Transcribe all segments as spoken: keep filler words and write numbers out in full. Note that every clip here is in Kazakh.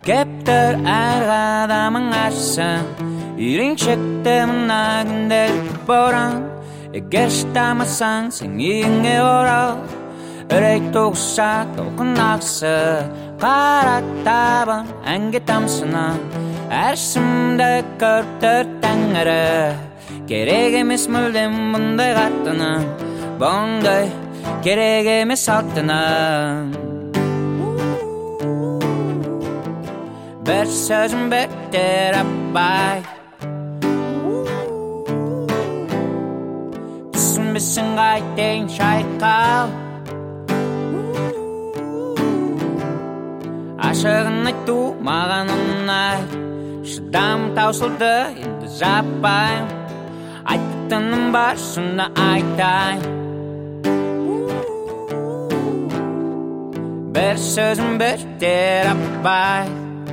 Кептір әр адамың ашсын, үйреншікті мына күндер боран. Егер шыдамасаң сен үйіңе орал, үрей туғызса толқын ақсы, қара табан әнге тамсынан. Әр шымды көріп тұр тәңірі, керек емес мүлдем бұндай қаттының, бұндай керек емес алтының. Бір сөзім бектер апай, түсінбесің қайтейін шайқал. Ашығын айту маған ұнай, шыдам таусылды енді жаппайым. Айтатыным бар шында айтайын. Бір сөзім бектер апай,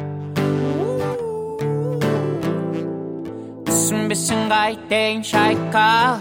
түсінбесің қайтейін шайқал.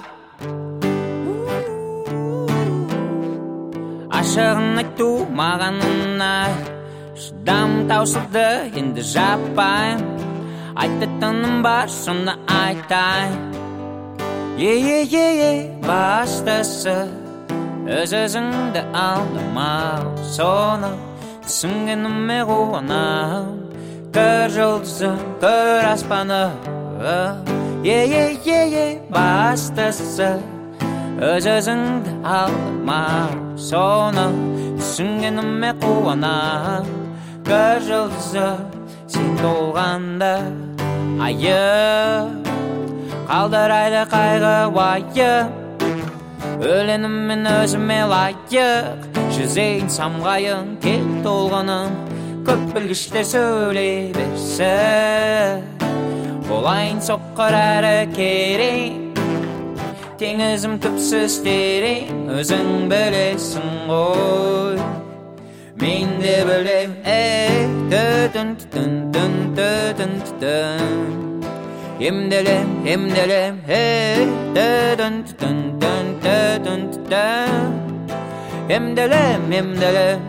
Ашығын айту маған ұнай, шыдам таусылды енді жаппайым. Айтатыным бар сонда айтайын. Е-е-е-е, бастысы өз-өзіңді алдамау, соны түсінгеніме қуанам. Көр жұлдызы, көр аспаны. Е-е-е-е, бастысы өз-өзіңді алдамау, соны түсінгеніме қуанам. Көр жұлдызы сен толғанда айы, қалдырайды қайғы уайым. Өлеңім мен өзіме лайық, жүзейін самғайын кел толғаным. Көп білгіштер сөйлей берсін, болайын соққыр әрі керейін. Теңізім түпсіз терең, өзің білесің ғой. Мен де білем, ей, түтін түтін түтін түтін түтін. Емделем, емделем, ей, түтін түтін түтін түтін түтін. Емделем, емделем.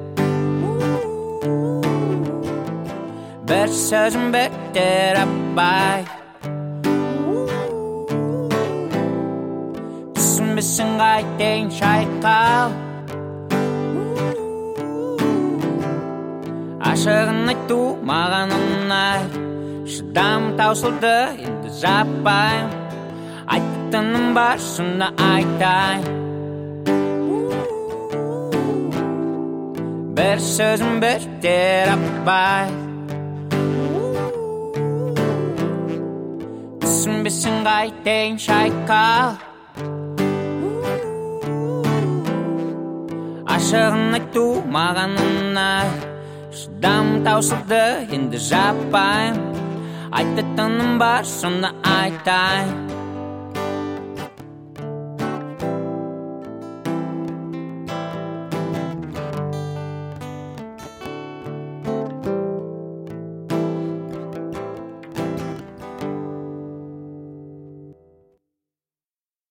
Бір сөзім бектер апай, түсінбесің қайтейін шайқал. Ашығын айту маған ұнай, шыдам таусылды енді жаппайым. Айтатыным бар шында айтайын. Бір сөзім бектер апай, түсінбесің қайтейін шайқал. Ашығын айту маған ұнай, шыдам таусылды енді жаппайым. Айтатыным бар сонда айтайын.